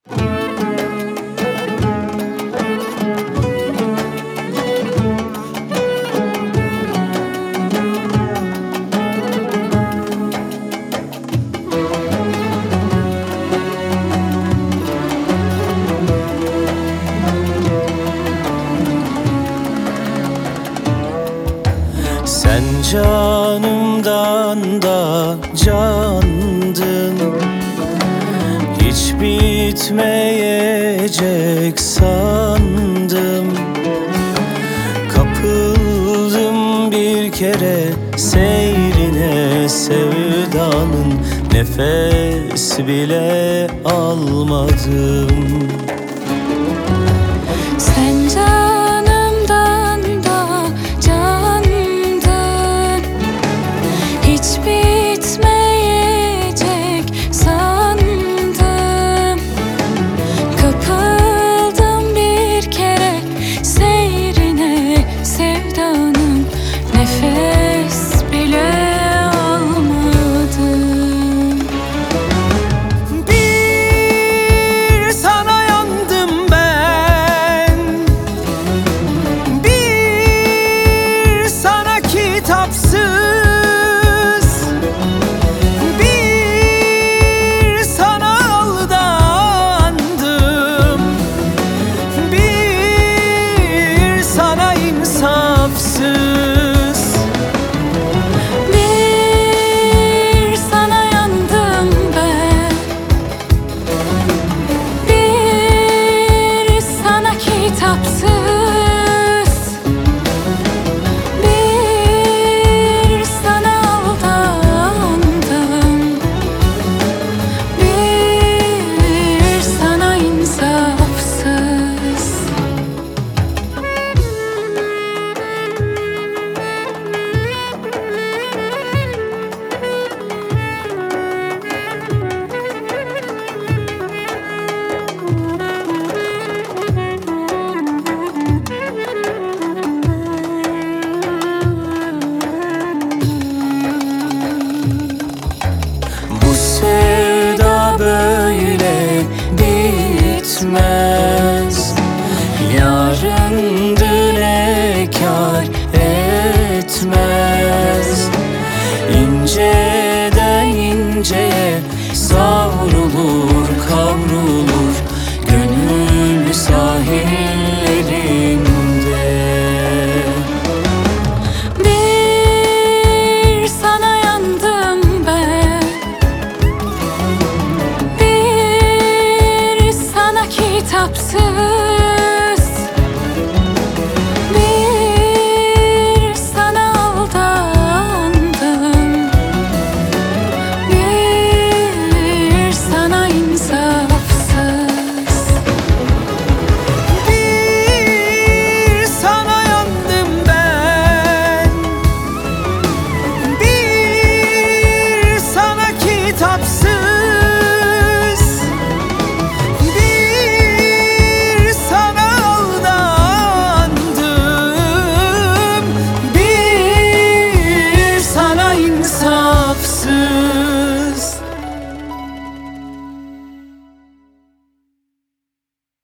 Sen canımdan da candın, hiç bitmeyecek sandım. Kapıldım bir kere seyrine, sevdanın nefes bile almadım. Sen canımdan da candın, hiç bitmeyecek sandım. Kapıldım bir kere seyrine, sevdanın nefes bile almadım. Bir sana yandım ben, bir sana kitapsız, bir sana aldandım, bir sana insafsız. Bir sana yandım ben, bir sana kitapsız, bir sana aldandım, bir sana insafsız. Bu sevda böyle bitmez.